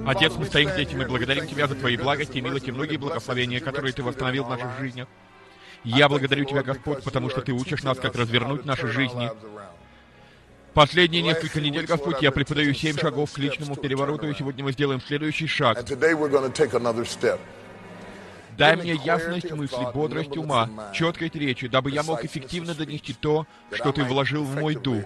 Отец, мы стоим здесь, и мы благодарим Тебя за Твои благости, милости, многие благословения, которые Ты восстановил в наших жизнях. Я благодарю Тебя, Господь, потому что Ты учишь нас, как развернуть наши жизни. Последние несколько недель, Господь, я преподаю 7 шагов к личному перевороту, и сегодня мы сделаем следующий шаг. Дай мне ясность мысли, бодрость ума, четкость речи, дабы я мог эффективно донести то, что Ты вложил в мой дух.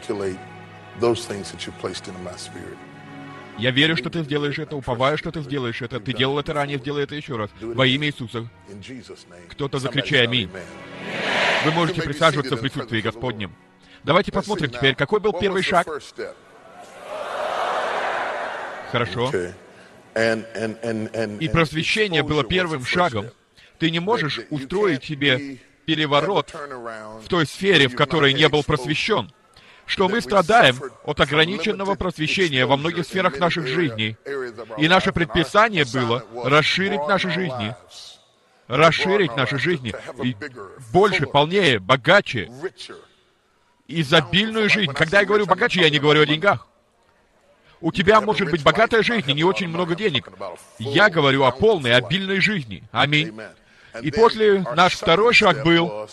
Я верю, что Ты сделаешь это, уповаю, что Ты сделаешь это. Ты делал это ранее, сделай это еще раз. Во имя Иисуса. Кто-то закричай «Аминь». Вы можете присаживаться в присутствии Господнем. Давайте посмотрим теперь, какой был первый шаг. Хорошо. И просвещение было первым шагом. Ты не можешь устроить себе переворот в той сфере, в которой не был просвещен. Что мы страдаем от ограниченного просвещения во многих сферах наших жизней. И наше предписание было расширить наши жизни. Расширить наши жизни. И больше, полнее, богаче. Изобильную жизнь. Когда я говорю богаче, я не говорю о деньгах. У тебя может быть богатая жизнь и не очень много денег. Я говорю о полной, обильной жизни. Аминь. И после наш второй шаг был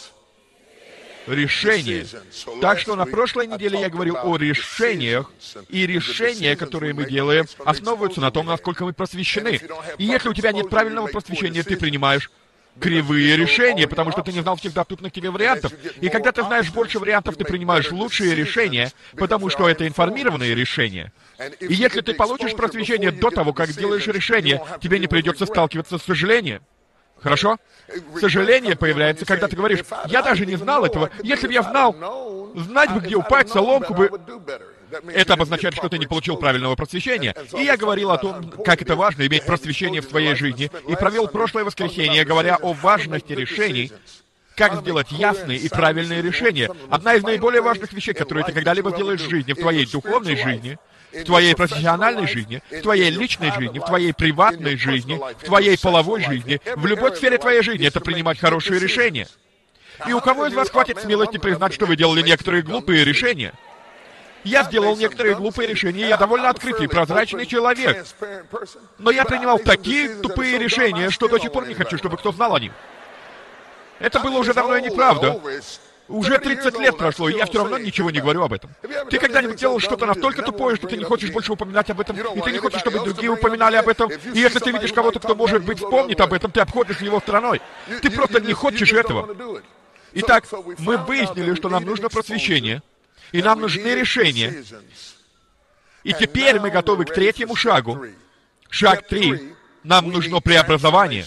решение. Так что на прошлой неделе я говорил о решениях, и решения, которые мы делаем, основываются на том, насколько мы просвещены. И если у тебя нет правильного просвещения, ты принимаешь кривые решения, потому что ты не знал всех доступных тебе вариантов. И когда ты знаешь больше вариантов, ты принимаешь лучшие решения, потому что это информированные решения. И если ты получишь просвещение до того, как сделаешь решение, тебе не придется сталкиваться с сожалением. Хорошо? Сожаление появляется, когда ты говоришь: «Я даже не знал этого. Если бы я знал, знать бы, где упасть, соломку бы...» Это обозначает, что ты не получил правильного просвещения. И я говорил о том, как это важно иметь просвещение в своей жизни, и провел прошлое воскресенье, говоря о важности решений, как сделать ясные и правильные решения. Одна из наиболее важных вещей, которые ты когда-либо сделаешь в жизни, в твоей духовной жизни, в твоей профессиональной жизни, в твоей личной жизни, в твоей приватной жизни, в твоей половой жизни, в любой сфере твоей жизни, это принимать хорошие решения. И у кого из вас хватит смелости признать, что вы делали некоторые глупые решения? Я сделал некоторые глупые решения, я довольно открытый, прозрачный человек. Но я принимал такие тупые решения, что до сих пор не хочу, чтобы кто знал о них. Это было уже давно и неправда. Уже 30 лет прошло, и я все равно ничего не говорю об этом. Ты когда-нибудь делал что-то настолько тупое, что ты не хочешь больше упоминать об этом, и ты не хочешь, чтобы другие упоминали об этом, и если ты видишь кого-то, кто, может быть, вспомнит об этом, ты обходишь его стороной. Ты просто не хочешь этого. Итак, мы выяснили, что нам нужно просвещение, и нам нужны решения. И теперь мы готовы к третьему шагу. Шаг 3. Нам нужно преобразование.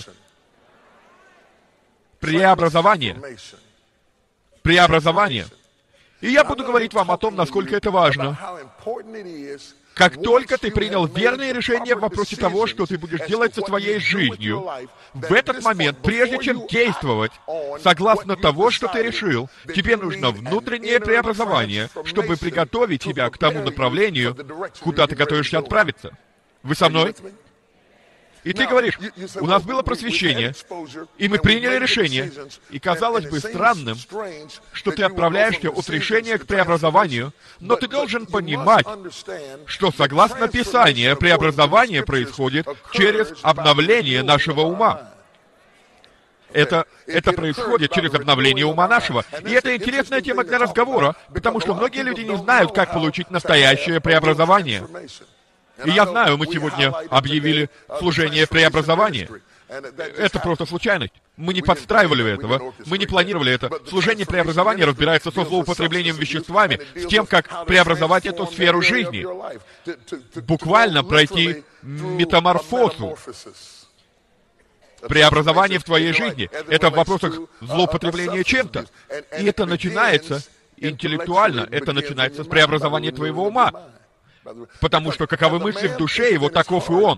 Преобразование. Преобразование. И я буду говорить вам о том, насколько это важно. Как только ты принял верные решения в вопросе того, что ты будешь делать со своей жизнью, в этот момент, прежде чем действовать согласно того, что ты решил, тебе нужно внутреннее преобразование, чтобы приготовить тебя к тому направлению, куда ты готовишься отправиться. Вы со мной? И ты говоришь: у нас было просвещение, и мы приняли решение, и казалось бы странным, что ты отправляешься от решения к преобразованию, но ты должен понимать, что согласно Писанию, преобразование происходит через обновление нашего ума. Это происходит через обновление ума нашего. И это интересная тема для разговора, потому что многие люди не знают, как получить настоящее преобразование. И я знаю, мы сегодня объявили служение преобразования. Это просто случайность. Мы не подстраивали этого, мы не планировали это. Служение преобразования разбирается со злоупотреблением веществами, с тем, как преобразовать эту сферу жизни. Буквально пройти метаморфозу. Преобразование в твоей жизни. Это в вопросах злоупотребления чем-то. И это начинается интеллектуально, это начинается с преобразования твоего ума. Потому что каковы мысли в душе его, таков и он.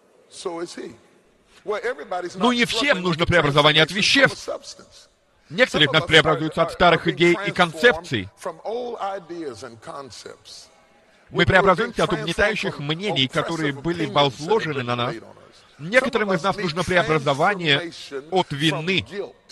Ну, не всем нужно преобразование от веществ. Некоторые из нас преобразуются от старых идей и концепций. Мы преобразуемся от угнетающих мнений, которые были возложены на нас. Некоторым из нас нужно преобразование от вины.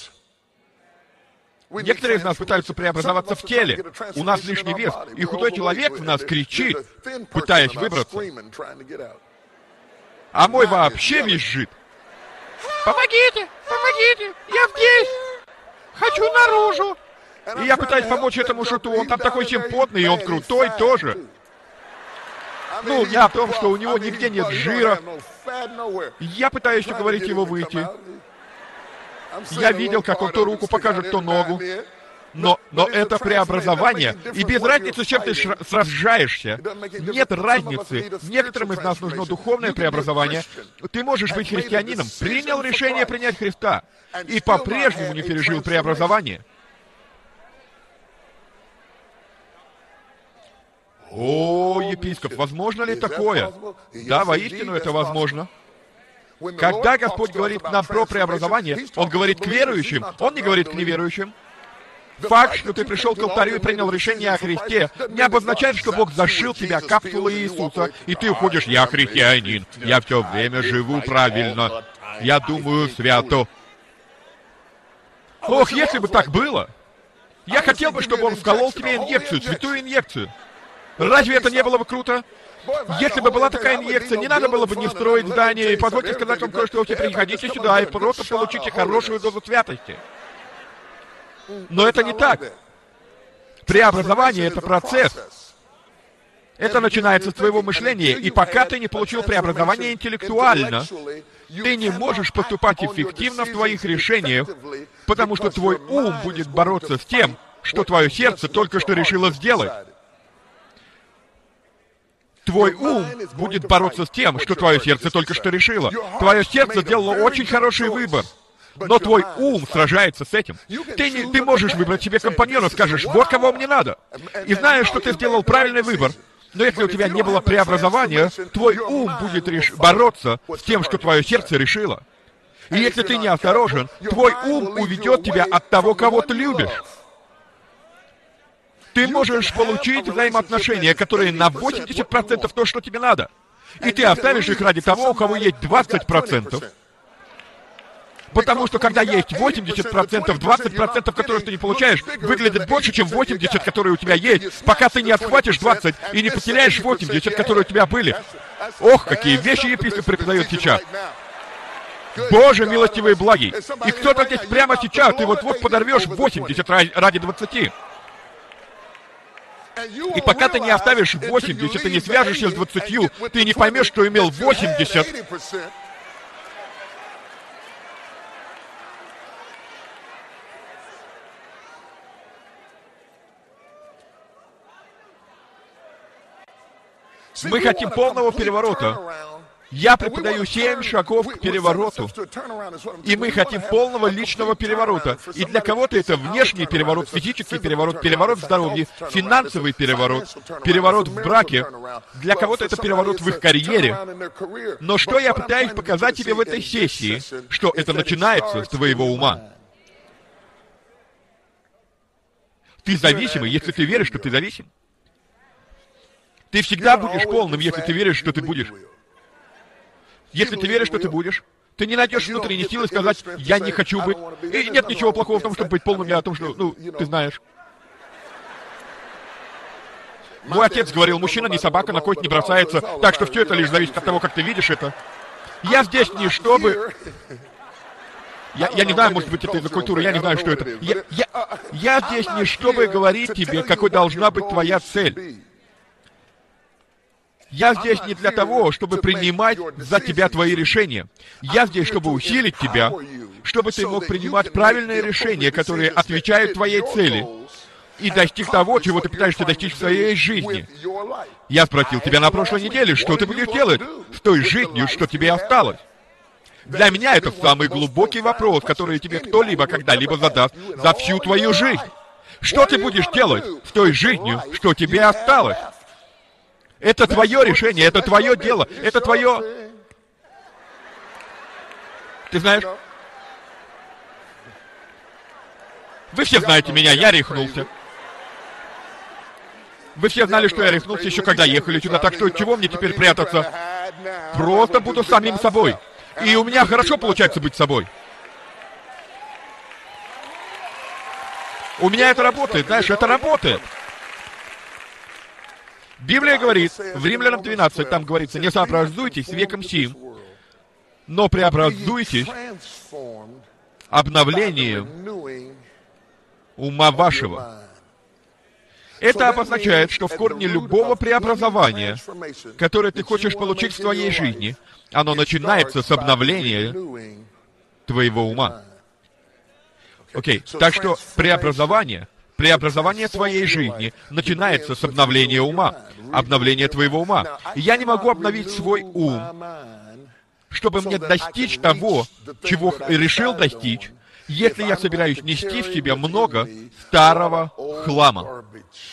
Некоторые из нас пытаются преобразоваться в теле. У нас лишний вес, и худой человек в нас кричит, пытаясь выбраться. а мой вообще визжит. Помогите! Помогите! Я здесь! Хочу наружу! И я пытаюсь помочь этому шуту, он там такой симпотный, и он крутой тоже. Ну, я о том, что у него нигде нет жира. Я пытаюсь уговорить его выйти. Я видел, как он то руку покажет, то ногу. Но это преобразование, и без разницы, с чем ты сражаешься, нет разницы. Некоторым из нас нужно духовное преобразование. Ты можешь быть христианином, принял решение принять Христа, и по-прежнему не пережил преобразование. О, епископ, возможно ли такое? Да, воистину это возможно. Когда Господь говорит нам про преобразование, Он говорит к верующим, Он не говорит к неверующим. Факт, что ты пришел к алтарю и принял решение о Христе, не обозначает, что Бог зашил тебя капсулой Иисуса, и ты уходишь: «Я христианин, я все время живу правильно, я думаю свято». Ох, если бы так было! Я хотел бы, чтобы Он вколол тебе инъекцию, святую инъекцию. Разве это не было бы круто? Если бы была такая инъекция, не надо было бы не строить здание, и позвольте сказать вам кое-что, все приходите сюда и просто получите хорошую дозу святости. Но это не так. Преобразование — это процесс. Это начинается с твоего мышления, и пока ты не получил преобразование интеллектуально, ты не можешь поступать эффективно в твоих решениях, потому что твой ум будет бороться с тем, что твое сердце только что решило сделать. Твой ум будет бороться с тем, что твое сердце только что решило. Твое сердце сделало очень хороший выбор. Но твой ум сражается с этим. Ты можешь выбрать себе компаньона, скажешь: «Вот кого мне надо». И знаешь, что ты сделал правильный выбор. Но если у тебя не было преобразования, твой ум будет бороться с тем, что твое сердце решило. И если ты не осторожен, твой ум уведет тебя от того, кого ты любишь. Ты можешь получить взаимоотношения, которые на 80% то, что тебе надо. И ты оставишь их ради того, у кого есть 20%. Потому что когда есть 80%, 20%, которые ты не получаешь, выглядит больше, чем 80%, которые у тебя есть, пока ты не отхватишь 20 и не потеряешь 80%, которые у тебя были. Ох, какие вещи епископ преподает сейчас. Боже милостивый и благий. И кто-то здесь прямо сейчас, ты вот-вот подорвешь 80 ради 20. И пока ты не оставишь 80 и не свяжешься с 20, ты не поймешь, что имел 80. Мы хотим полного переворота. Я преподаю 7 шагов к перевороту. И мы хотим полного личного переворота. И для кого-то это внешний переворот, физический переворот, переворот в здоровье, финансовый переворот, переворот в браке. Для кого-то это переворот в их карьере. Но что я пытаюсь показать тебе в этой сессии? Что это начинается с твоего ума. Ты зависимый, если ты веришь, что ты зависим. Ты всегда будешь полным, если ты веришь, что ты будешь. Если ты веришь, что ты будешь, ты не найдешь внутренней силы сказать: «Я не хочу быть». И нет ничего плохого в том, чтобы быть полным, о том, что, ты знаешь. Мой отец говорил: мужчина не собака, на кость не бросается, так что все это лишь зависит от того, как ты видишь это. Я здесь не чтобы... Я не знаю, может быть, это из-за культуры, я не знаю, что это. Я здесь не чтобы говорить тебе, какой должна быть твоя цель. Я здесь не для того, чтобы принимать за тебя твои решения. Я здесь, чтобы усилить тебя, чтобы ты мог принимать правильные решения, которые отвечают твоей цели, и достиг того, чего ты пытаешься достичь в своей жизни. Я спросил тебя на прошлой неделе, что ты будешь делать с той жизнью, что тебе осталось. Для меня это самый глубокий вопрос, который тебе кто-либо когда-либо задаст за всю твою жизнь. Что ты будешь делать с той жизнью, что тебе осталось? Это твое решение, это твое дело, это твое... Ты знаешь? Вы все знаете меня, я рехнулся. Вы все знали, что я рехнулся еще когда ехали сюда, так что чего мне теперь прятаться? Просто буду самим собой. И у меня хорошо получается быть собой. У меня это работает, знаешь, это работает. Библия говорит, в Римлянам 12, там говорится: «Не сообразуйтесь с веком сим, но преобразуйтесь обновлением ума вашего. Это обозначает, что в корне любого преобразования, которое ты хочешь получить в своей жизни, оно начинается с обновления твоего ума. Окей, так что преобразование своей жизни начинается с обновления ума, обновления твоего ума. И я не могу обновить свой ум, чтобы мне достичь того, чего решил достичь, если я собираюсь нести в себе много старого хлама.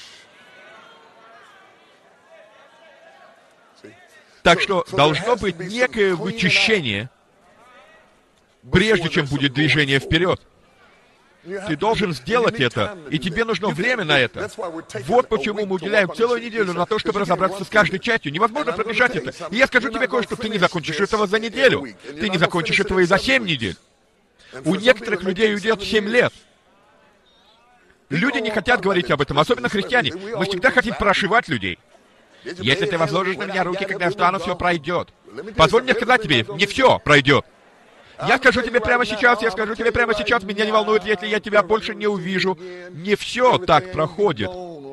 Так что должно быть некое вычищение, прежде чем будет движение вперед. Ты должен сделать это, и тебе нужно время на это. Вот почему мы уделяем целую неделю на то, чтобы разобраться с каждой частью. Невозможно пробежать это. И я скажу тебе кое-что, ты не закончишь этого за неделю. Ты не закончишь этого и за 7 недель. У некоторых людей уйдет 7 лет. Люди не хотят говорить об этом, особенно христиане. Мы всегда хотим прошивать людей. Если ты возложишь на меня руки, когда я встану, все пройдет. Позволь мне сказать тебе, не все пройдет. Я скажу тебе прямо сейчас, меня не волнует, если я тебя больше не увижу. Не все так проходит.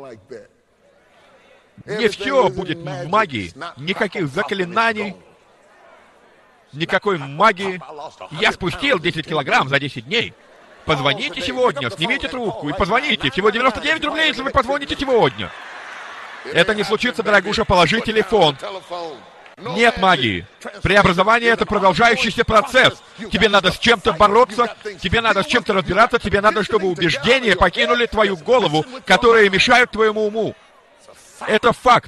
Не все будет в магии. Никаких заклинаний, никакой магии. Я спустил 10 килограмм за 10 дней. Позвоните сегодня, снимите трубку и позвоните. Всего 99 рублей, если вы позвоните сегодня. Это не случится, дорогуша, положи телефон. Нет магии. Преобразование — это продолжающийся процесс. Тебе надо с чем-то бороться, тебе надо с чем-то разбираться, тебе надо, чтобы убеждения покинули твою голову, которые мешают твоему уму. Это факт.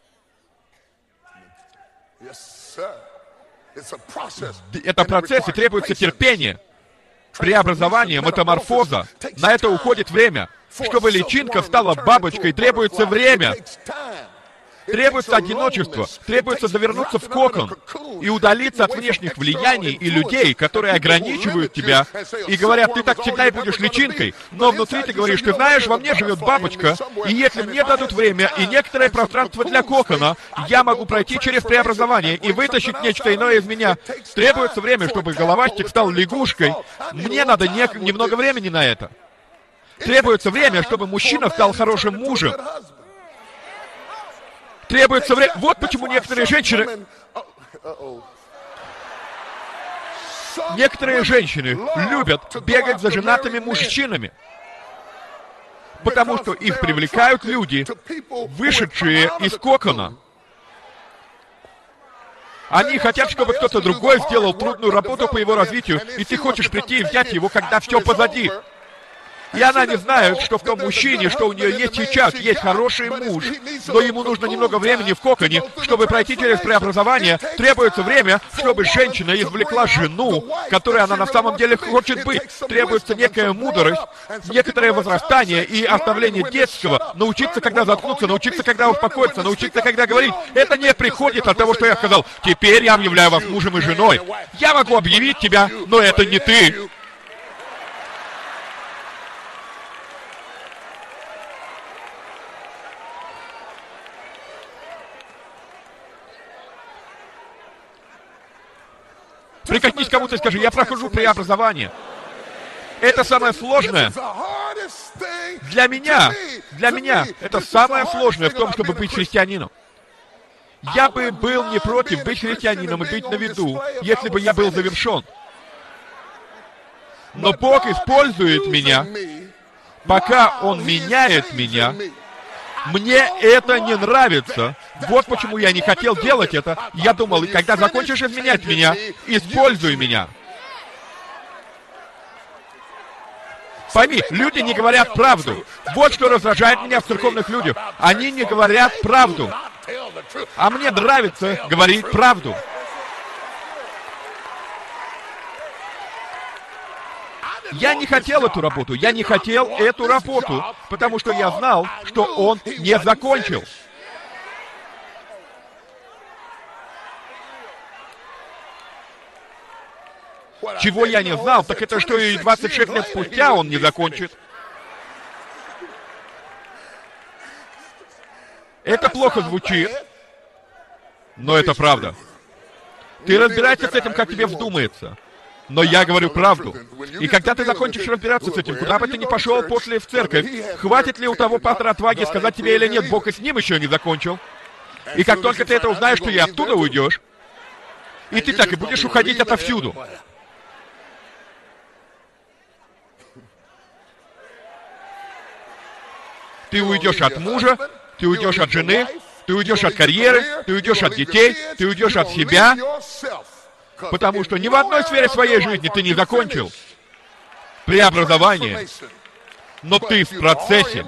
Это процесс, и требуется терпение. Преобразование, метаморфоза. На это уходит время. Чтобы личинка стала бабочкой, требуется время. Требуется одиночество, требуется завернуться в кокон и удалиться от внешних влияний и людей, которые ограничивают тебя и говорят, ты так всегда и будешь личинкой, но внутри ты говоришь, ты знаешь, во мне живет бабочка, и если мне дадут время и некоторое пространство для кокона, я могу пройти через преобразование и вытащить нечто иное из меня. Требуется время, чтобы головастик стал лягушкой. Мне надо немного времени на это. Требуется время, чтобы мужчина стал хорошим мужем. Требуется время. Вот почему некоторые женщины любят бегать за женатыми мужчинами. Потому что их привлекают люди, вышедшие из кокона. Они хотят, чтобы кто-то другой сделал трудную работу по его развитию, и ты хочешь прийти и взять его, когда все позади. И она не знает, что в том мужчине, что у нее есть сейчас, есть хороший муж, но ему нужно немного времени в коконе, чтобы пройти через преобразование. Требуется время, чтобы женщина извлекла жену, которой она на самом деле хочет быть. Требуется некая мудрость, некоторое возрастание и оставление детского. Научиться, когда заткнуться, научиться, когда успокоиться, научиться, когда говорить. Это не приходит от того, что я сказал, теперь я объявляю вас мужем и женой. Я могу объявить тебя, но это не ты. Прикоснись к кому-то и скажи, я прохожу преобразование. Это самое сложное. Для меня, это самое сложное в том, чтобы быть христианином. Я бы был не против быть христианином и быть на виду, если бы я был завершен. Но Бог использует меня, пока Он меняет меня. Мне это не нравится. Вот почему я не хотел делать это. Я думал, когда закончишь изменять меня, используй меня. Пойми, люди не говорят правду. Вот что раздражает меня в церковных людях. Они не говорят правду. А мне нравится говорить правду. Я не хотел эту работу, потому что я знал, что он не закончил. Чего я не знал, так это, что и 26 лет спустя он не закончит. Это плохо звучит, но это правда. Ты разбирайся с этим, как тебе вздумается. Но я говорю правду. И когда ты закончишь разбираться с этим, куда бы ты ни пошел после в церковь, хватит ли у того пастора отваги сказать тебе или нет, Бог и с ним еще не закончил. И как только ты это узнаешь, что и оттуда уйдешь, и ты так и будешь уходить отовсюду. Ты уйдешь от мужа, ты уйдешь от жены, ты уйдешь от карьеры, ты уйдешь от детей, ты уйдешь от себя, потому что ни в одной сфере своей жизни ты не закончил преобразование, но ты в процессе.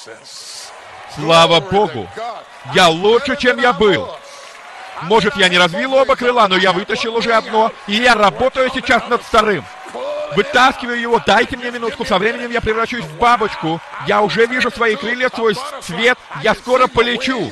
Слава Богу! Я лучше, чем я был. Может, я не развил оба крыла, но я вытащил уже одно, и я работаю сейчас над вторым. Вытаскиваю его, дайте мне минутку, со временем я превращусь в бабочку. Я уже вижу свои крылья, свой цвет, я скоро полечу.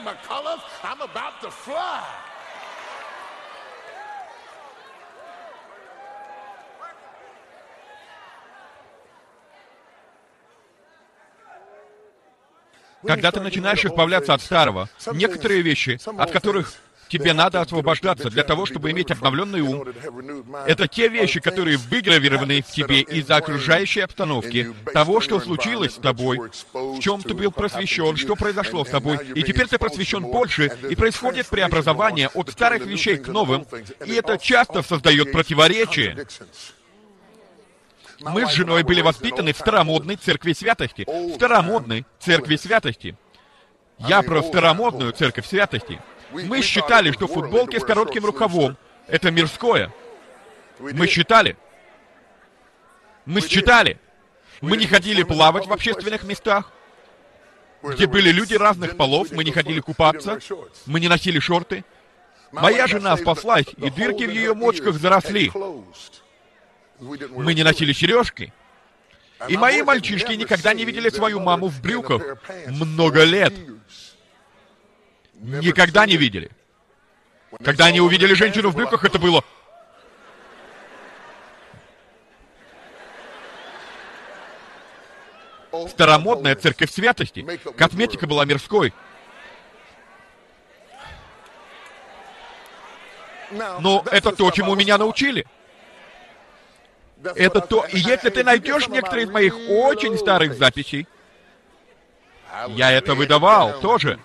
Когда ты начинаешь избавляться от старого, некоторые вещи, от которых тебе надо освобождаться для того, чтобы иметь обновленный ум, это те вещи, которые выгравированы в тебе из-за окружающей обстановки, того, что случилось с тобой, в чем ты был просвещен, что произошло с тобой, и теперь ты просвещен больше, и происходит преобразование от старых вещей к новым, и это часто создает противоречие. Мы с женой были воспитаны в старомодной церкви святости. В старомодной церкви святости. Я про старомодную церковь святости. Мы считали, что футболки с коротким рукавом — это мирское. Мы считали. Мы не ходили плавать в общественных местах, где были люди разных полов, мы не ходили купаться, мы не носили шорты. Моя жена спаслась, и дырки в ее мочках заросли. Мы не носили сережки. И мои мальчишки никогда не видели свою маму в брюках. Много лет. Никогда не видели. Когда они увидели женщину в брюках, это было... Старомодная церковь святости. Косметика была мирской. Но это то, чему меня научили. Это то, и если ты найдешь некоторые из моих очень старых записей, я это выдавал тоже.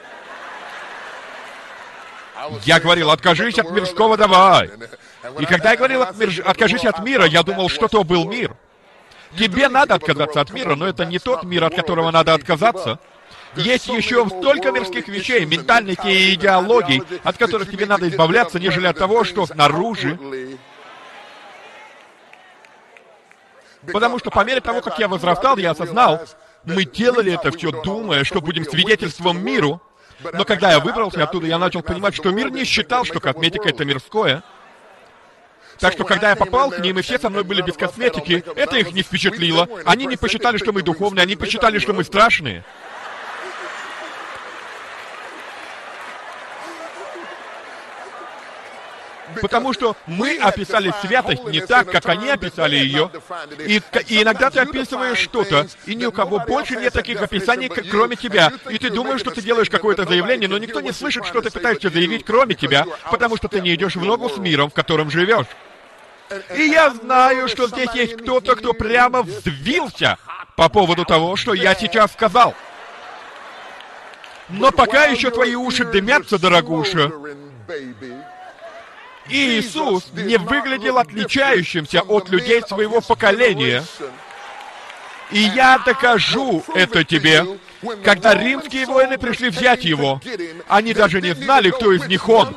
Я говорил, откажись от мирского, давай. И когда я говорил, откажись от мира, я думал, что то был мир. Тебе надо отказаться от мира, но это не тот мир, от которого надо отказаться. Есть еще столько мирских вещей, ментальности и идеологий, от которых тебе надо избавляться, нежели от того, что снаружи. Потому что по мере того, как я возрастал, я осознал, мы делали это все, думая, что будем свидетельством миру. Но когда я выбрался оттуда, я начал понимать, что мир не считал, что косметика — это мирское. Так что, когда я попал к ним, и все со мной были без косметики, это их не впечатлило. Они не посчитали, что мы духовные, они посчитали, что мы страшные. Потому что мы описали святость не так, как они описали ее. И иногда ты описываешь что-то, и ни у кого больше нет таких описаний, кроме тебя. И ты думаешь, что ты делаешь какое-то заявление, но никто не слышит, что ты пытаешься заявить, кроме тебя, потому что ты не идешь в ногу с миром, в котором живешь. И я знаю, что здесь есть кто-то, кто прямо взвился по поводу того, что я сейчас сказал. Но пока еще твои уши дымятся, дорогуша. И Иисус не выглядел отличающимся от людей своего поколения. И я докажу это тебе. Когда римские воины пришли взять его, они даже не знали, кто из них он.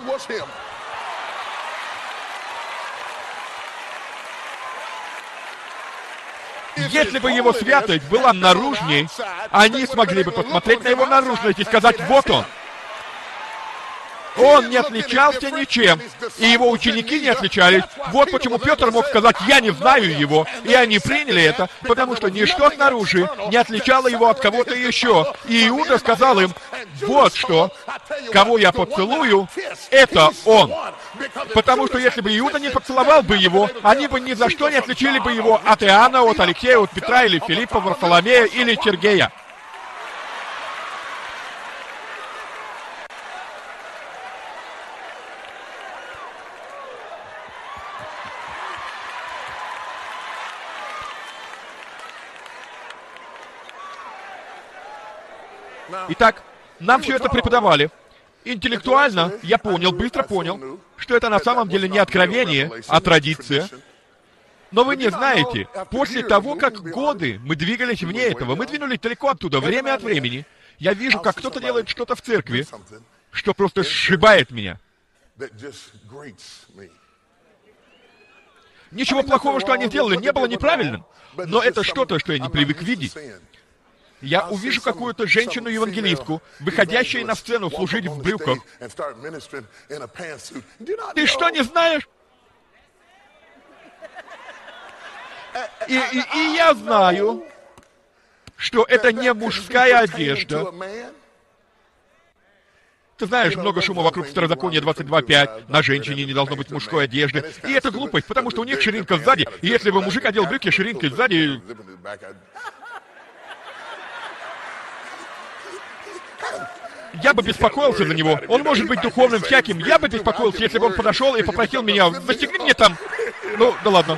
Если бы его святость была наружней, они смогли бы посмотреть на его наружность и сказать: вот он. Он не отличался ничем, и его ученики не отличались. Вот почему Петр мог сказать: я не знаю его. И они приняли это, потому что ничто снаружи не отличало его от кого-то еще. И Иуда сказал им: вот что, кого я поцелую, это он. Потому что если бы Иуда не поцеловал бы его, они бы ни за что не отличили бы его от Иоанна, от Алексея, от Петра, или Филиппа, Варфоломея, или Сергея. Итак, нам все это преподавали. Интеллектуально я понял, быстро понял, что это на самом деле не откровение, а традиция. Но вы не знаете, после того, как годы мы двигались вне этого, мы двинулись далеко оттуда, время от времени, я вижу, как кто-то делает что-то в церкви, что просто сшибает меня. Ничего плохого, что они сделали, не было неправильным. Но это что-то, что я не привык видеть. Я увижу какую-то женщину-евангелистку, выходящую на сцену служить в брюках. Ты что, не знаешь? И я знаю, что это не мужская одежда. Ты знаешь, много шума вокруг Второзакония 22.5. На женщине не должно быть мужской одежды. И это глупость, потому что у них ширинка сзади. И если бы мужик одел брюки ширинкой сзади... Я бы беспокоился за него. Он может быть духовным всяким. Я бы беспокоился, если бы он подошел и попросил меня: застегни мне там... Ну, да ладно.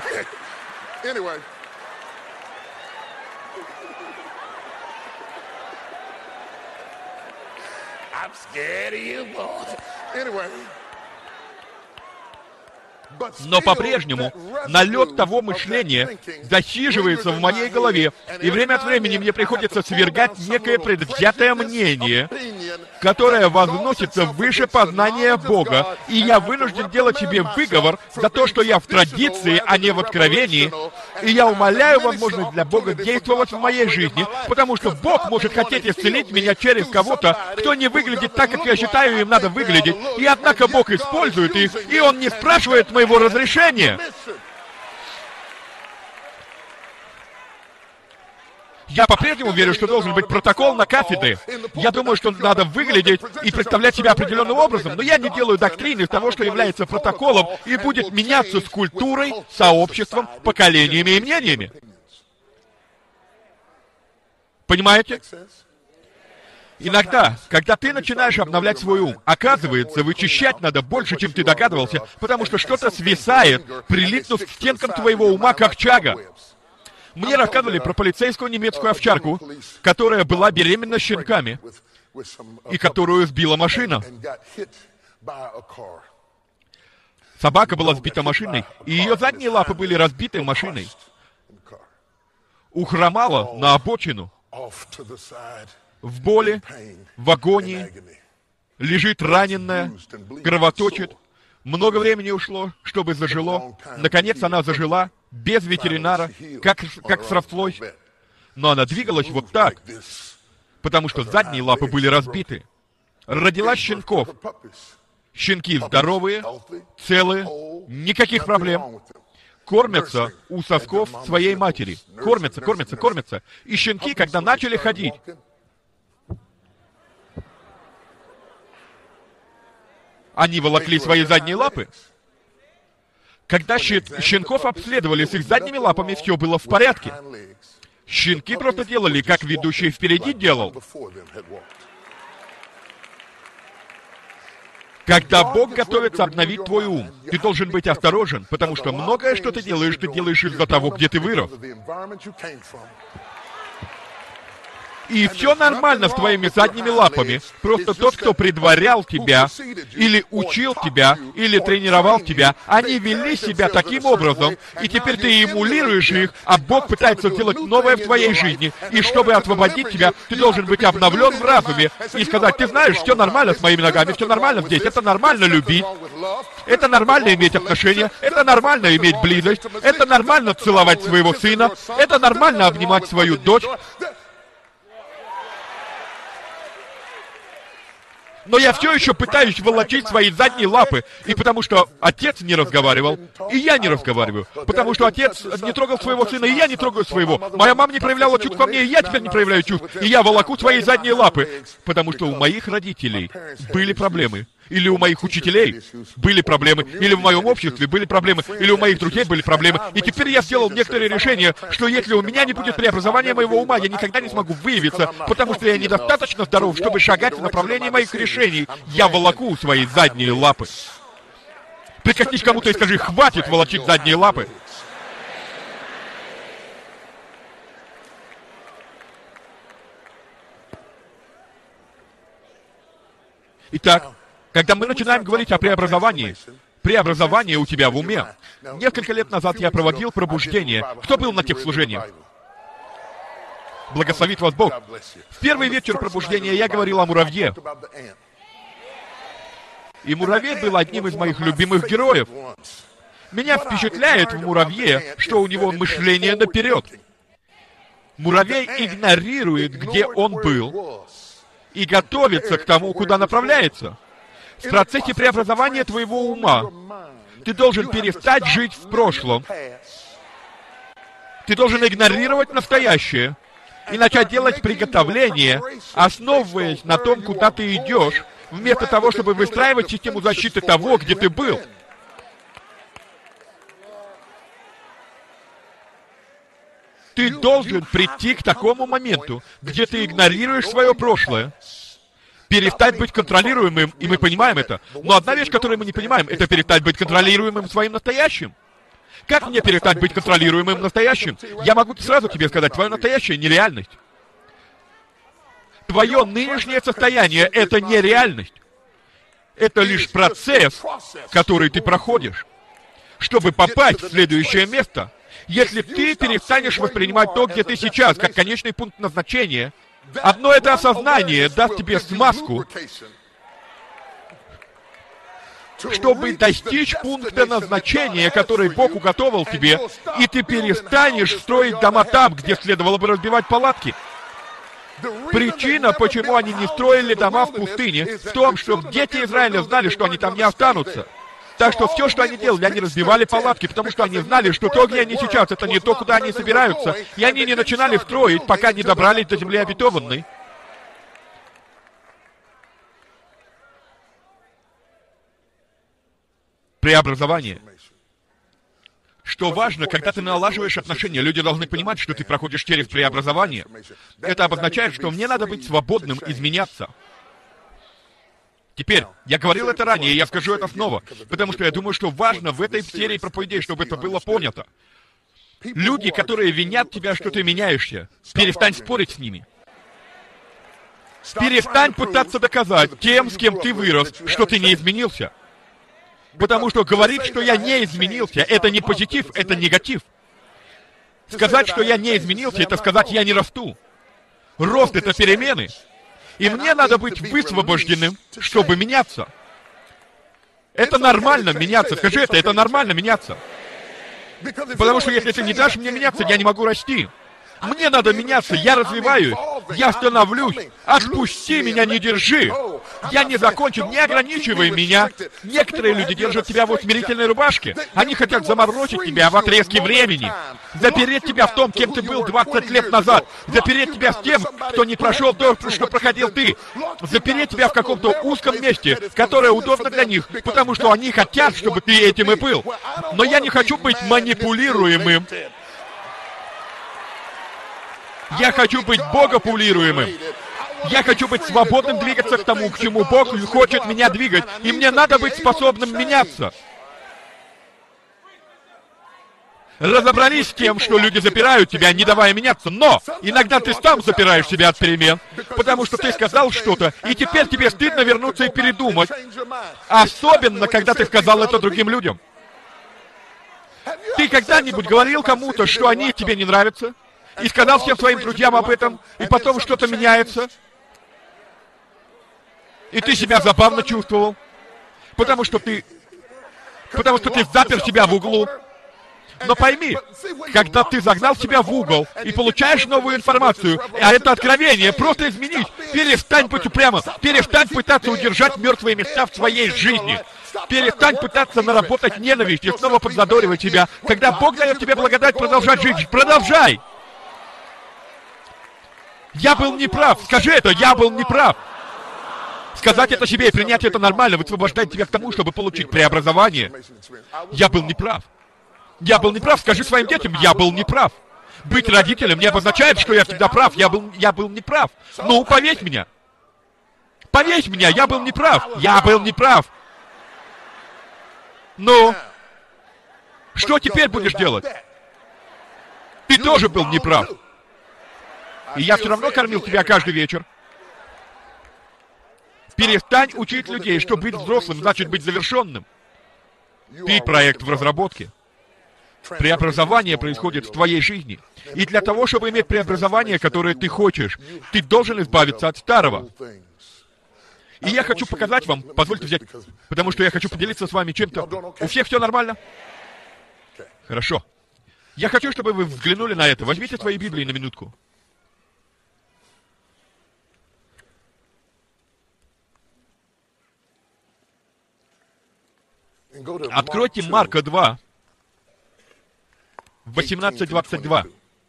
Но по-прежнему налет того мышления засиживается в моей голове, и время от времени мне приходится свергать некое предвзятое мнение, которое возносится выше познания Бога, и я вынужден делать себе выговор за то, что я в традиции, а не в откровении, и я умоляю возможность для Бога действовать в моей жизни, потому что Бог может хотеть исцелить меня через кого-то, кто не выглядит так, как я считаю, им надо выглядеть, и однако Бог использует их, и Он не спрашивает моего разрешения. Я по-прежнему верю, что должен быть протокол на кафедре. Я думаю, что надо выглядеть и представлять себя определенным образом, но я не делаю доктрины того, что является протоколом, и будет меняться с культурой, сообществом, поколениями и мнениями. Понимаете? Иногда, когда ты начинаешь обновлять свой ум, оказывается, вычищать надо больше, чем ты догадывался, потому что что-то свисает, прилипнув к стенкам твоего ума, как чага. Мне рассказывали про полицейскую немецкую овчарку, которая была беременна щенками, и которую сбила машина. Собака была сбита машиной, и ее задние лапы были разбиты машиной. Ухромала на обочину. В боли, в агонии, лежит раненная, кровоточит. Много времени ушло, чтобы зажило. Наконец она зажила, без ветеринара, как срослось. Но она двигалась вот так, потому что задние лапы были разбиты. Родила щенков. Щенки здоровые, целые, никаких проблем. Кормятся у сосков своей матери. Кормятся, кормятся, кормятся. И щенки, когда начали ходить, они волокли свои задние лапы. Когда щенков обследовали с их задними лапами, все было в порядке. Щенки просто делали, как ведущий впереди делал. Когда Бог готовится обновить твой ум, ты должен быть осторожен, потому что многое, что ты делаешь из-за того, где ты вырос. И все нормально с твоими задними лапами. Просто тот, кто предварял тебя, или учил тебя, или тренировал тебя, они вели себя таким образом, и теперь ты эмулируешь их, а Бог пытается сделать новое в твоей жизни. И чтобы освободить тебя, ты должен быть обновлен в разуме и сказать: ты знаешь, все нормально с моими ногами, все нормально здесь, это нормально любить, это нормально иметь отношения, это нормально иметь близость, это нормально целовать своего сына, это нормально обнимать свою дочь. Но я все еще пытаюсь волочить свои задние лапы, и потому что отец не разговаривал, и я не разговариваю, потому что отец не трогал своего сына, и я не трогаю своего. Моя мама не проявляла чувств ко мне, и я теперь не проявляю чувств, и я волоку свои задние лапы, потому что у моих родителей были проблемы, или у моих учителей были проблемы, или в моем обществе были проблемы, или у моих друзей были проблемы, и теперь я сделал некоторые решения, что если у меня не будет преобразования моего ума, я никогда не смогу выявиться, потому что я недостаточно здоров, чтобы шагать в направлении моих решений. Я волоку свои задние лапы. Прикоснись к кому-то и скажи: хватит волочить задние лапы. Итак, когда мы начинаем говорить о преобразовании, преобразование у тебя в уме. Несколько лет назад я проводил пробуждение. Кто был на тех служениях? Благословит вас Бог. В первый вечер пробуждения я говорил о муравье. И муравей был одним из моих любимых героев. Меня впечатляет в муравье, что у него мышление наперед. Муравей игнорирует, где он был, и готовится к тому, куда направляется. В процессе преобразования твоего ума ты должен перестать жить в прошлом. Ты должен игнорировать настоящее и начать делать приготовление, основываясь на том, куда ты идешь, вместо того, чтобы выстраивать систему защиты того, где ты был. Ты должен прийти к такому моменту, где ты игнорируешь свое прошлое, перестать быть контролируемым, и мы понимаем это. Но одна вещь, которую мы не понимаем, это перестать быть контролируемым своим настоящим. Как мне перестать быть контролируемым настоящим? Я могу сразу тебе сказать, твое настоящее нереальность. Твое нынешнее состояние — это не реальность. Это лишь процесс, который ты проходишь, чтобы попасть в следующее место. Если ты перестанешь воспринимать то, где ты сейчас, как конечный пункт назначения, одно это осознание даст тебе смазку, чтобы достичь пункта назначения, который Бог уготовил тебе, и ты перестанешь строить дома там, где следовало бы разбивать палатки. Причина, почему они не строили дома в пустыне, в том, что дети Израиля знали, что они там не останутся. Так что все, что они делали, они разбивали палатки, потому что они знали, что то, где они сейчас, это не то, куда они собираются. И они не начинали строить, пока не добрались до земли обетованной. Преобразование. Что важно, когда ты налаживаешь отношения, люди должны понимать, что ты проходишь через преобразование. Это обозначает, что мне надо быть свободным изменяться. Теперь, я говорил это ранее, и я скажу это снова, потому что я думаю, что важно в этой серии проповедей, чтобы это было понято. Люди, которые винят тебя, что ты меняешься, перестань спорить с ними. Перестань пытаться доказать тем, с кем ты вырос, что ты не изменился. Потому что говорить, что я не изменился, это не позитив, это негатив. Сказать, что я не изменился, это сказать, я не расту. Рост — это перемены. И мне надо быть высвобожденным, чтобы меняться. Это нормально меняться. Скажи это нормально меняться. Потому что если ты не дашь мне меняться, я не могу расти. Мне надо меняться, я развиваюсь, я становлюсь. Отпусти меня, не держи. Я не закончен, не ограничивай меня. Некоторые люди держат тебя в усмирительной рубашке. Они хотят заморочить тебя в отрезке времени. Запереть тебя в том, кем ты был 20 лет назад. Запереть тебя с тем, кто не прошел то, что проходил ты. Запереть тебя в каком-то узком месте, которое удобно для них, потому что они хотят, чтобы ты этим и был. Но я не хочу быть манипулируемым. Я хочу быть богопулируемым. Я хочу быть свободным двигаться к тому, к чему Бог хочет меня двигать. И мне надо быть способным меняться. Разобрались с тем, что люди запирают тебя, не давая меняться. Но иногда ты сам запираешь себя от перемен, потому что ты сказал что-то, и теперь тебе стыдно вернуться и передумать. Особенно, когда ты сказал это другим людям. Ты когда-нибудь говорил кому-то, что они тебе не нравятся? И сказал всем своим друзьям об этом, и потом что-то меняется. И ты себя забавно чувствовал, потому что ты запер себя в углу. Но пойми, когда ты загнал себя в угол и получаешь новую информацию, а это откровение, просто изменись, перестань быть упрямым, перестань пытаться удержать мертвые места в своей жизни. Перестань пытаться наработать ненависть и снова подзадоривать себя. Когда Бог дает тебе благодать продолжать жить, продолжай! Я был неправ. Скажи это, я был неправ. Сказать это себе и принять это нормально высвобождает тебя к тому, чтобы получить преобразование. Я был неправ. Я был неправ. Скажи своим детям, я был неправ. Быть родителем не обозначает, что я всегда прав. Я был неправ. Ну, повесь меня. Повесь меня, я был неправ. Я был неправ. Ну, что теперь будешь делать? Ты тоже был неправ. И я все равно кормил тебя каждый вечер. Перестань учить людей, что быть взрослым значит быть завершенным. Ты проект в разработке. Преобразование происходит в твоей жизни. И для того, чтобы иметь преобразование, которое ты хочешь, ты должен избавиться от старого. И я хочу показать вам, позвольте взять, потому что я хочу поделиться с вами чем-то. У всех все нормально? Хорошо. Я хочу, чтобы вы взглянули на это. Возьмите свои Библии на минутку. Откройте Марка 2, 18-22.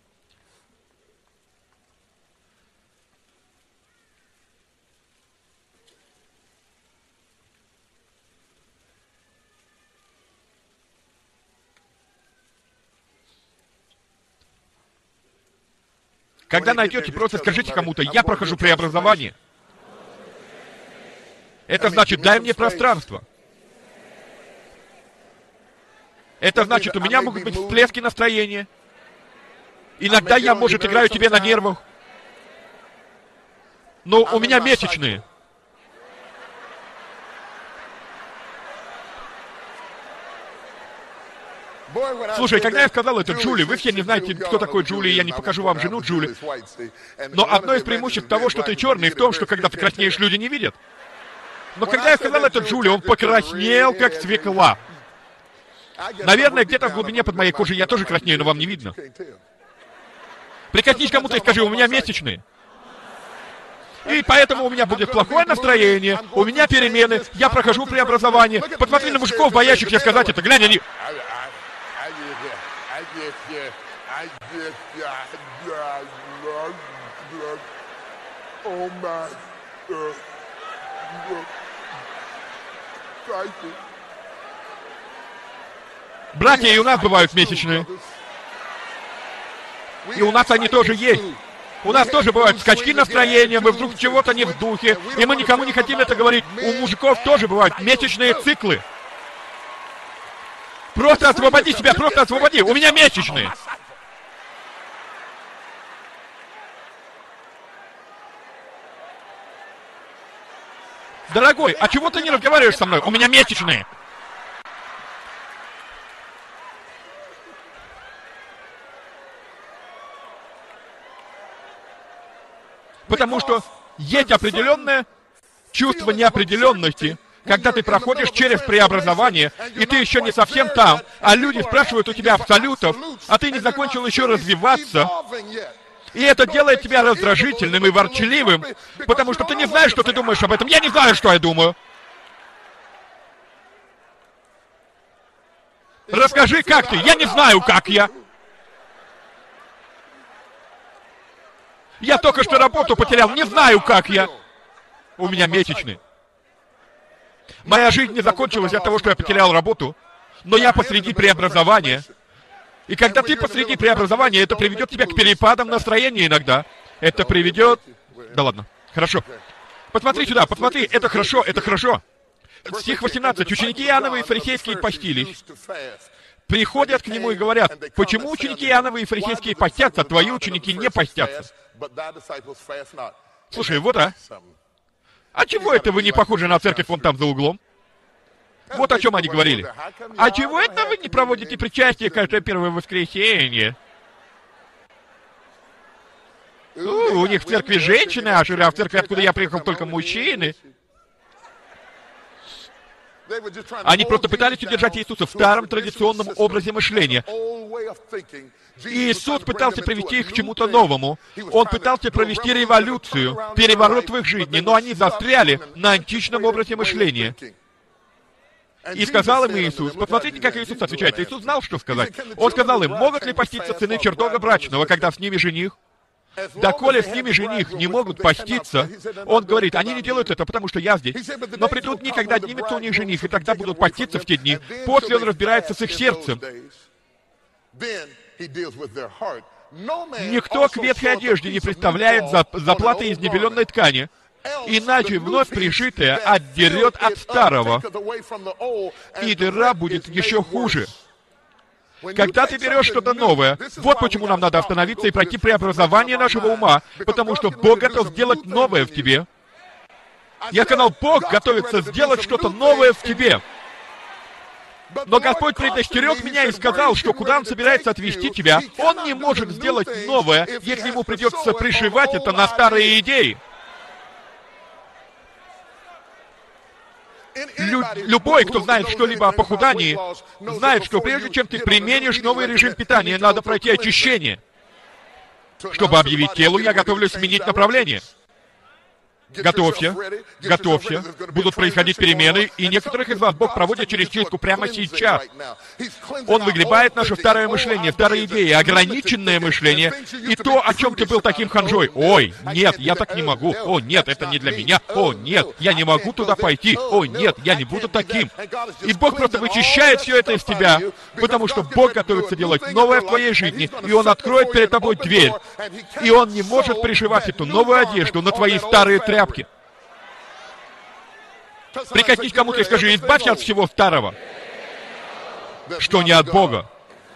Когда найдете, просто скажите кому-то: я прохожу преобразование. Это значит, дай мне пространство. Это значит, у меня могут быть всплески настроения. Иногда я, может, играю тебе на нервах. Но у меня месячные. Слушай, когда я сказал это Джули, вы все не знаете, кто такой Джули, я не покажу вам жену Джули. Но одно из преимуществ того, что ты черный, в том, что когда ты краснеешь, люди не видят. Но когда я сказал это Джули, он покраснел, как свекла. Наверное, где-то в глубине под моей кожей я тоже краснею, но вам не видно. Прикоснись кому-то и скажи: у меня месячные. И поэтому у меня будет плохое настроение, у меня перемены, я прохожу преобразование. Посмотри на мужиков, боящихся сказать это, глянь, они... Братья, и у нас бывают месячные. И у нас они тоже есть. У нас тоже бывают скачки настроения, мы вдруг чего-то не в духе, и мы никому не хотим это говорить. У мужиков тоже бывают месячные циклы. Просто освободи себя, просто освободи. У меня месячные. Дорогой, а чего ты не разговариваешь со мной? У меня месячные. Потому что есть определенное чувство неопределенности, когда ты проходишь через преобразование, и ты еще не совсем там, а люди спрашивают у тебя абсолютов, а ты не закончил еще развиваться. И это делает тебя раздражительным и ворчливым, потому что ты не знаешь, что ты думаешь об этом. Я не знаю, что я думаю. Расскажи, как ты. Я не знаю, как я. Я только что работу потерял, не знаю, как я. У меня месячные. Моя жизнь не закончилась от того, что я потерял работу, но я посреди преобразования. И когда ты посреди преобразования, это приведет тебя к перепадам настроения иногда. Это приведет... Да ладно, хорошо. Посмотри сюда, посмотри, это хорошо, это хорошо. Стих 18. Ученики Иоанновы и фарисейские постились. Приходят к нему и говорят: почему ученики Иоанновы и фарисейские постятся, а твои ученики не постятся? Слушай, вот а чего это вы не похожи на церковь вон там за углом? Вот о чем они говорили. А чего это вы не проводите причастие каждое первое воскресенье? У них в церкви женщины, а в церкви, откуда я приехал, только мужчины. Они просто пытались удержать Иисуса в старом традиционном образе мышления. И Иисус пытался привести их к чему-то новому. Он пытался провести революцию, переворот в их жизни, но они застряли на античном образе мышления. И сказал им Иисус, посмотрите, как Иисус отвечает. Иисус знал, что сказать. Он сказал им: могут ли поститься сыны чертога брачного, когда с ними жених? Да коли с ними жених не могут поститься, он говорит, они не делают это, потому что я здесь. Но придут дни, когда отнимется у них жених, и тогда будут поститься в те дни. После он разбирается с их сердцем. Никто к ветхой одежде не представляет заплаты из небеленной ткани, иначе вновь пришитая отдерет от старого, и дыра будет еще хуже. Когда ты берешь что-то новое, вот почему нам надо остановиться и пройти преобразование нашего ума, потому что Бог готов сделать новое в тебе. Я сказал, Бог готовится сделать что-то новое в тебе. Но Господь предостерег меня и сказал, что куда Он собирается отвести тебя, Он не может сделать новое, если Ему придется пришивать это на старые идеи. Любой, кто знает что-либо о похудании, знает, что прежде чем ты применишь новый режим питания, надо пройти очищение. Чтобы объявить телу, я готовлюсь сменить направление. Готовься, готовься, будут происходить перемены, и некоторых из вас Бог проводит через чистку прямо сейчас. Он выгребает наше старое мышление, старые идеи, ограниченное мышление, и то, о чем ты был таким ханжой. Ой, нет, я так не могу. О, нет, это не для меня. О, нет, я не могу туда пойти. О, нет, я не буду таким. И Бог просто вычищает все это из тебя, потому что Бог готовится делать новое в твоей жизни, и Он откроет перед тобой дверь, и Он не может пришивать эту новую одежду на твои старые тряпки. Прикоснись к кому-то и скажи, избавься от всего старого, что не от Бога.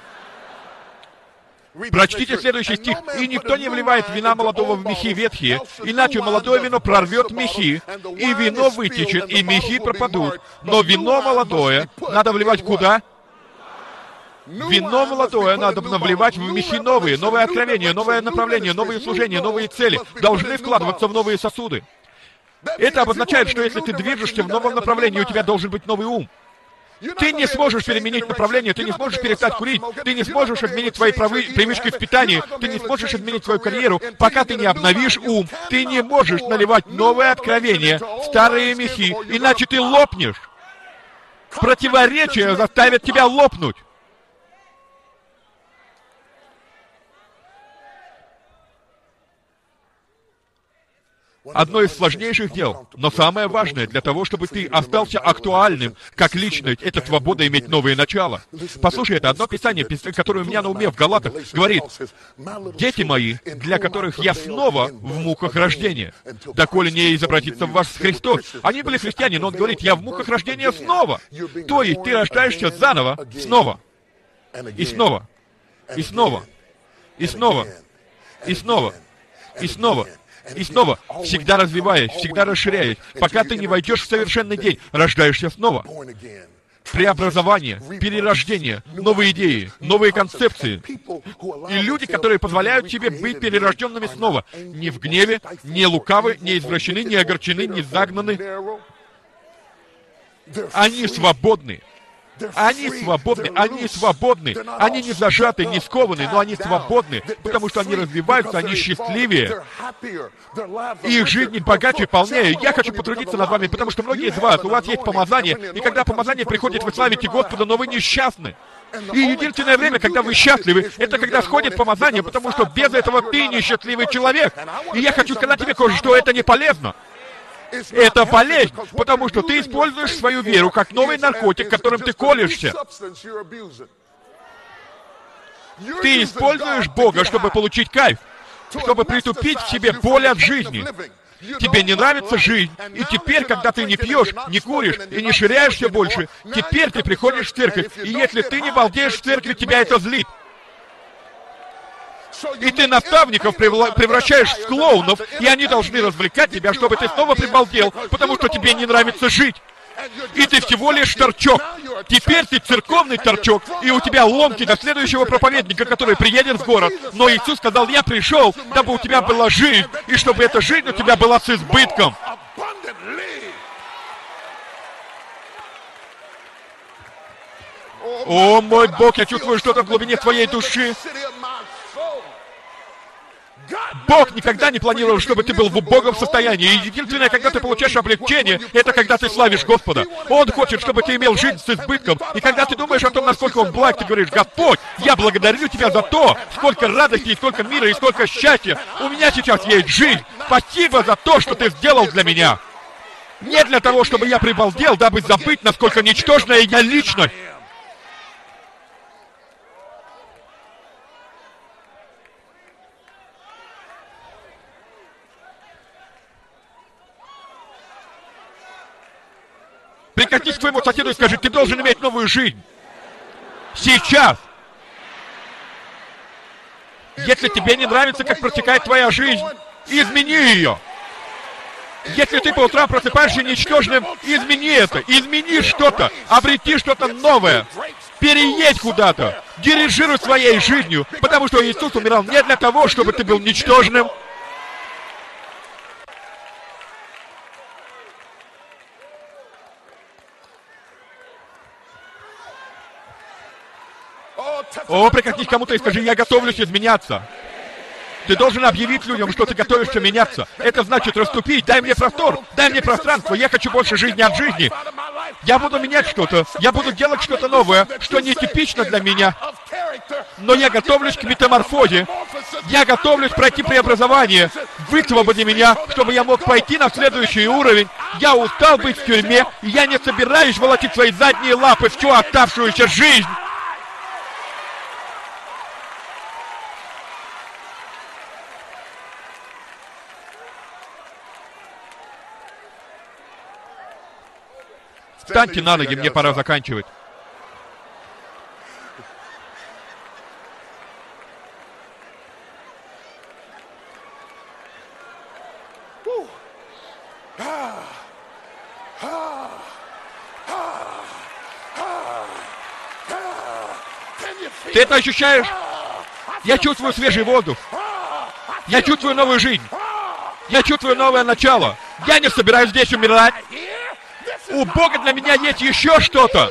Прочтите следующий стих. «И никто не вливает вина молодого в мехи ветхие, иначе молодое вино прорвет мехи, и вино вытечет, и мехи пропадут. Но вино молодое надо вливать куда?» Вино молодое надо вливать в мехи новые, новые откровения, новое направление, новые служения, новые цели. Должны вкладываться в новые сосуды. Это обозначает, что если ты движешься в новом направлении, у тебя должен быть новый ум. Ты не сможешь переменить направление, ты не сможешь перестать курить, ты не сможешь изменить свои привычки в питании, ты не сможешь изменить свою карьеру, пока ты не обновишь ум. Ты не можешь наливать новые откровения в старые мехи, иначе ты лопнешь. Противоречия заставят тебя лопнуть. Одно из сложнейших дел, но самое важное для того, чтобы ты остался актуальным как личность, это свобода иметь новые начала. Послушай, это одно писание, которое у меня на уме в Галатах, говорит: «Дети мои, для которых я снова в муках рождения, доколе не изобразится в вас Христос». Они были христиане, но он говорит: «Я в муках рождения снова». То есть ты рождаешься заново, снова, и снова, и снова, и снова, и снова, и снова. И снова, всегда развиваясь, всегда расширяясь, пока ты не войдешь в совершенный день, рождаешься снова. Преобразование, перерождение, новые идеи, новые концепции. И люди, которые позволяют тебе быть перерожденными снова. Не в гневе, не лукавы, не извращены, не огорчены, не загнаны. Они свободны. Они свободны, они свободны. Они не зажаты, не скованы, но они свободны, потому что они развиваются, они счастливее. И их жизнь богаче, полнее. Я хочу потрудиться над вами, потому что многие из вас, у вас есть помазание, и когда помазание приходит, вы славите Господа, но вы несчастны. И единственное время, когда вы счастливы, это когда сходит помазание, потому что без этого ты несчастливый человек. И я хочу сказать тебе кое-что, что это не полезно. Это болезнь, потому что ты используешь свою веру как новый наркотик, которым ты колешься. Ты используешь Бога, чтобы получить кайф, чтобы притупить в себе боль от жизни. Тебе не нравится жизнь, и теперь, когда ты не пьешь, не куришь и не ширяешься больше, теперь ты приходишь в церковь, и если ты не балдеешь в церкви, тебя это злит. И ты наставников превращаешь в клоунов, и они должны развлекать тебя, чтобы ты снова прибалдел, потому что тебе не нравится жить. И ты всего лишь торчок. Теперь ты церковный торчок, и у тебя ломки до следующего проповедника, который приедет в город. Но Иисус сказал: «Я пришел, дабы у тебя была жизнь, и чтобы эта жизнь у тебя была с избытком». О, мой Бог, я чувствую что-то в глубине твоей души. Бог никогда не планировал, чтобы ты был в убогом состоянии. И единственное, когда ты получаешь облегчение, это когда ты славишь Господа. Он хочет, чтобы ты имел жизнь с избытком. И когда ты думаешь о том, насколько Он благ, ты говоришь: «Господь, я благодарю Тебя за то, сколько радости, и сколько мира, и сколько счастья. У меня сейчас есть жизнь. Спасибо за то, что Ты сделал для меня». Не для того, чтобы я прибалдел, дабы забыть, насколько ничтожная я личность. Прикоснись к твоему соседу и скажи: ты должен иметь новую жизнь. Сейчас. Если тебе не нравится, как протекает твоя жизнь, измени ее. Если ты по утрам просыпаешься ничтожным, измени это, измени что-то, обрети что-то новое, переедь куда-то, дирижируй своей жизнью, потому что Иисус умирал не для того, чтобы ты был ничтожным. О, прикоснись к кому-то и скажи: я готовлюсь изменяться. Ты должен объявить людям, что ты готовишься меняться. Это значит расступить. Дай мне простор, дай мне пространство. Я хочу больше жизни от жизни. Я буду менять что-то. Я буду делать что-то новое, что нетипично для меня. Но я готовлюсь к метаморфозе. Я готовлюсь пройти преобразование. Высвободи меня, чтобы я мог пойти на следующий уровень. Я устал быть в тюрьме, и я не собираюсь волочить свои задние лапы всю оставшуюся жизнь. Встаньте на ноги, мне пора заканчивать. Ты это ощущаешь? Я чувствую свежий воздух. Я чувствую новую жизнь. Я чувствую новое начало. Я не собираюсь здесь умирать. У Бога для меня есть еще что-то.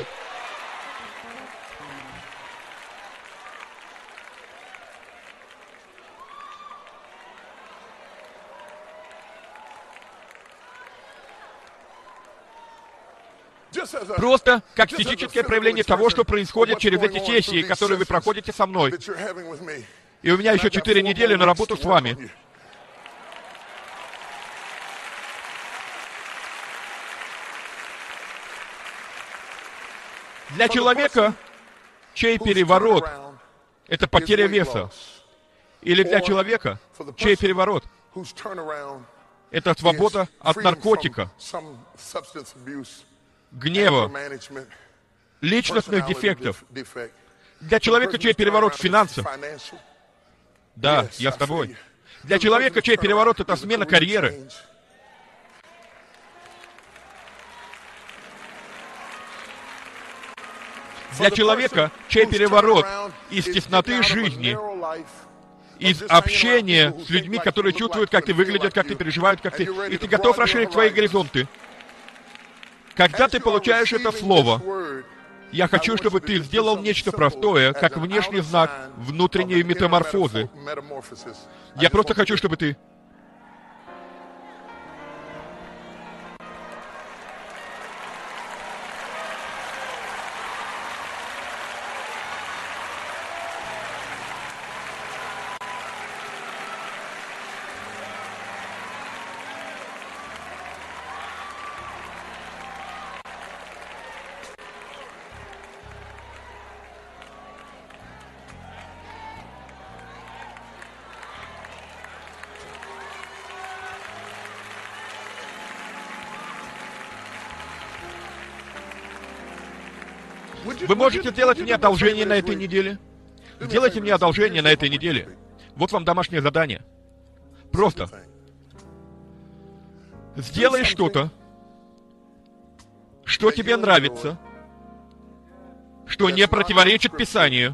Просто как физическое проявление того, что происходит через эти сессии, которые вы проходите со мной. И у меня еще 4 недели на работу с вами. Для человека, чей переворот — это потеря веса, или для человека, чей переворот — это свобода от наркотика, гнева, личностных дефектов. Для человека, чей переворот в финансах. Да, я с тобой. Для человека, чей переворот — это смена карьеры. Для человека, чей переворот из тесноты жизни, из общения с людьми, которые чувствуют, как ты выглядишь, как ты переживаешь, как ты... И ты готов расширить свои горизонты. Когда ты получаешь это слово, я хочу, чтобы ты сделал нечто простое, как внешний знак внутренней метаморфозы. Я просто хочу, чтобы ты... Вы можете сделать мне одолжение на этой неделе? Сделайте мне одолжение на этой неделе. Вот вам домашнее задание. Просто сделай что-то, что тебе нравится, что не противоречит Писанию.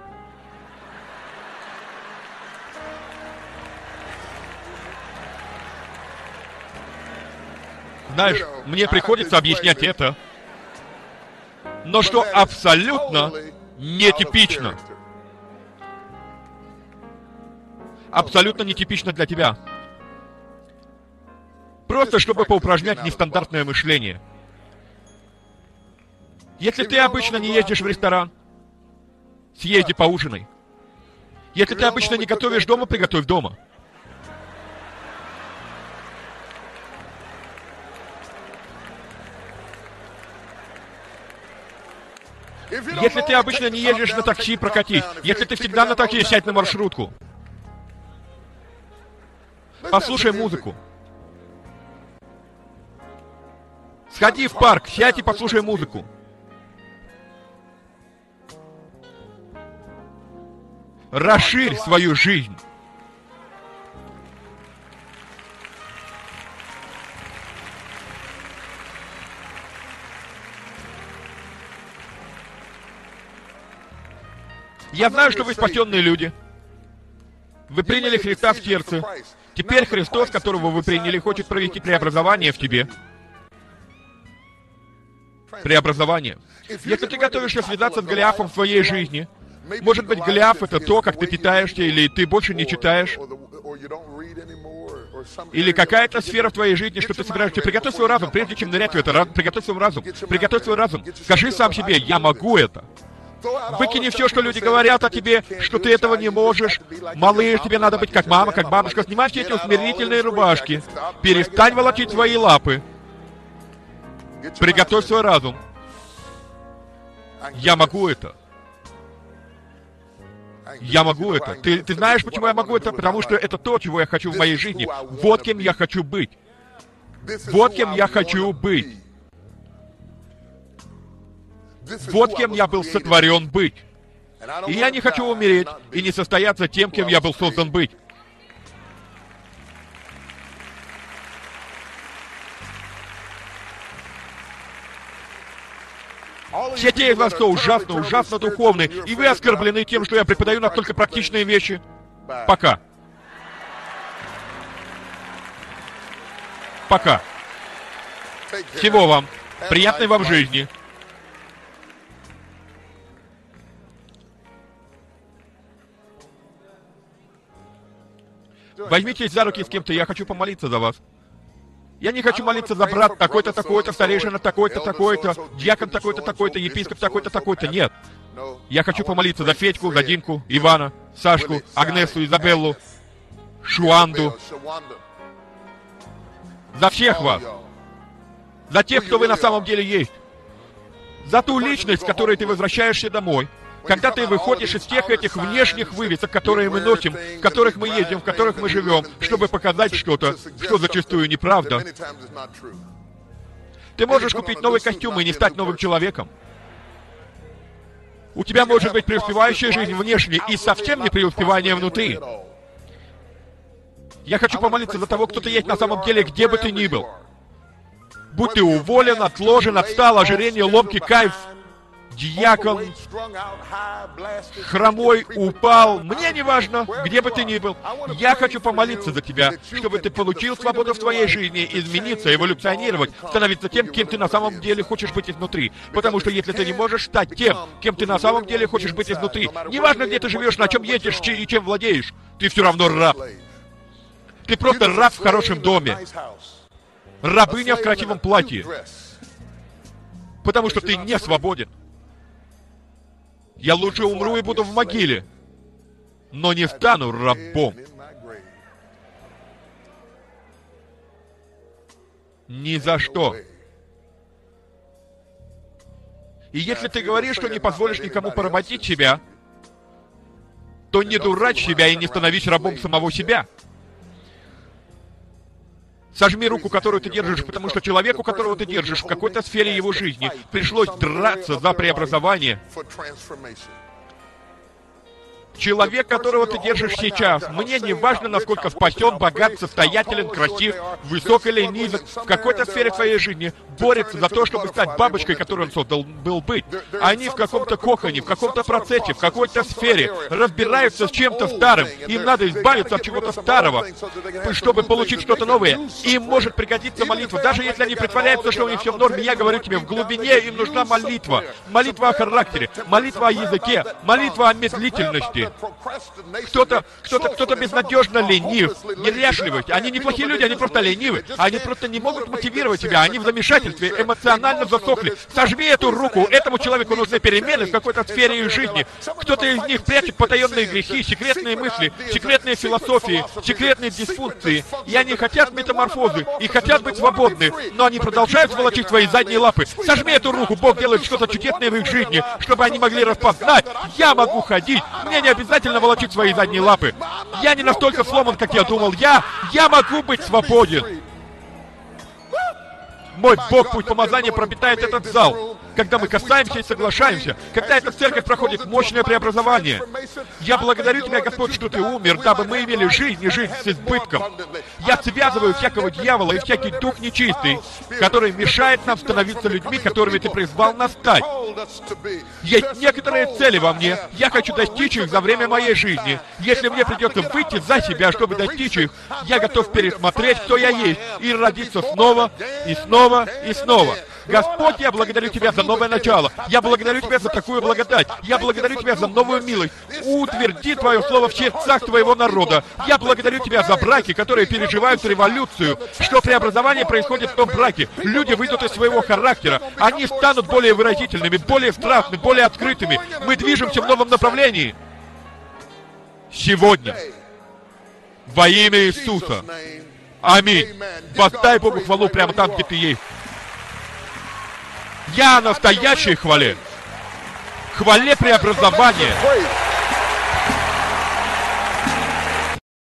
Знаешь, мне приходится объяснять это, но что абсолютно нетипично. Абсолютно нетипично для тебя. Просто чтобы поупражнять нестандартное мышление. Если ты обычно не ездишь в ресторан, съезди поужинай. Если ты обычно не готовишь дома, приготовь дома. Если ты обычно не ездишь на такси, прокатись. Если ты всегда на такси, сядь на маршрутку. Послушай музыку. Сходи в парк, сядь и послушай музыку. Расширь свою жизнь. Я знаю, что вы спасенные люди. Вы приняли Христа в сердце. Теперь Христос, которого вы приняли, хочет провести преобразование в тебе. Преобразование. Если ты готовишься связаться с Голиафом в своей жизни, может быть, Голиаф — это то, как ты питаешься, или ты больше не читаешь, или какая-то сфера в твоей жизни, что ты собираешься. Приготовь свой разум, прежде чем нырять в это. Приготовь свой разум. Приготовь свой разум. Скажи сам себе: я могу это. Выкини все, что люди говорят о тебе, что ты этого не можешь. Малыш, тебе надо быть как мама, как бабушка. Снимай все эти усмирительные рубашки. Перестань волочить свои лапы. Приготовь свой разум. Я могу это. Я могу это. Ты знаешь, почему я могу это? Потому что это то, чего я хочу в моей жизни. Вот кем я хочу быть. Вот кем я хочу быть. Вот кем я был сотворен быть. И я не хочу умереть и не состояться тем, кем я был создан быть. Все те из вас, кто ужасно духовны, и вы оскорблены тем, что я преподаю настолько практичные вещи. Пока. Пока. Всего вам. Приятной вам жизни. Возьмитесь за руки с кем-то, я хочу помолиться за вас. Я не хочу молиться за брат такой-то, такой-то, старейшина такой-то, такой-то, диакон такой-то, такой-то, епископ такой-то, такой-то. Нет. Я хочу помолиться за Федьку, за Динку, Ивана, Сашку, Агнесу, Изабеллу, Шуанду. За всех вас. За тех, кто вы на самом деле есть. За ту личность, с которой ты возвращаешься домой. Когда ты выходишь из всех этих внешних вывесок, которые мы носим, в которых мы едем, в которых мы живем, чтобы показать что-то, что зачастую неправда. Ты можешь купить новый костюм и не стать новым человеком. У тебя может быть преуспевающая жизнь внешне и совсем не преуспевание внутри. Я хочу помолиться за того, кто ты есть на самом деле, где бы ты ни был. Будь ты уволен, отложен, отстал, ожирение, ломки, кайф, диакон, хромой, упал. Мне не важно, где бы ты ни был. Я хочу помолиться за тебя, чтобы ты получил свободу в твоей жизни, измениться, эволюционировать, становиться тем, кем ты на самом деле хочешь быть изнутри. Потому что если ты не можешь стать тем, кем ты на самом деле хочешь быть изнутри, неважно, где ты живешь, на чем едешь и чем владеешь, ты все равно раб. Ты просто раб в хорошем доме. Рабыня в красивом платье. Потому что ты не свободен. Я лучше умру и буду в могиле, но не стану рабом. Ни за что. И если ты говоришь, что не позволишь никому поработить тебя, то не дурачь себя и не становись рабом самого себя. Сожми руку, которую ты держишь, потому что человеку, которого ты держишь, в какой-то сфере его жизни пришлось драться за преобразование. Человек, которого ты держишь сейчас, мне не важно, насколько спасен, богат, состоятелен, красив, высок или низок, в какой-то сфере своей жизни борется за то, чтобы стать бабочкой, которую он создал был быть. Они в каком-то коконе, в каком-то процессе, в какой-то сфере разбираются с чем-то старым. Им надо избавиться от чего-то старого, чтобы получить что-то новое. Им может пригодиться молитва. Даже если они притворяются, что у них все в норме, я говорю тебе, в глубине им нужна молитва. Молитва о характере, молитва о языке, молитва о медлительности. Кто-то безнадежно ленив, неряшливый. Они неплохие люди, они просто ленивы. Они просто не могут мотивировать тебя, они в замешательстве, эмоционально засохли. Сожми эту руку, этому человеку нужны перемены в какой-то сфере их жизни. Кто-то из них прячет потаенные грехи, секретные мысли, секретные философии, секретные дисфункции. И они хотят метаморфозы, и хотят быть свободны, но они продолжают волочить свои задние лапы. Сожми эту руку, Бог делает что-то чудесное в их жизни, чтобы они могли распознать: я могу ходить, мне не обязательно волочить свои задние лапы. Я не настолько сломан, как я думал. Я могу быть свободен. Мой Бог, пусть помазание пропитает этот зал. когда мы касаемся и соглашаемся, когда эта церковь проходит мощное преобразование. Я благодарю Тебя, Господь, что Ты умер, дабы мы имели жизнь и жизнь с избытком. Я связываю всякого дьявола и всякий дух нечистый, который мешает нам становиться людьми, которыми Ты призвал нас стать. Есть некоторые цели во мне. Я хочу достичь их за время моей жизни. Если мне придется выйти за себя, чтобы достичь их, я готов пересмотреть, кто я есть, и родиться снова, и снова, и снова. Господь, я благодарю Тебя за новое начало. Я благодарю Тебя за такую благодать. Я благодарю Тебя за новую милость. Утверди Твое Слово в сердцах Твоего народа. Я благодарю Тебя за браки, которые переживают революцию. Что преобразование происходит в том браке. Люди выйдут из своего характера. Они станут более выразительными, более страстными, более открытыми. Мы движемся в новом направлении. Сегодня. Во имя Иисуса. Аминь. Воздай Богу хвалу прямо там, где ты есть. Я настоящей хвале. Хвале преобразования.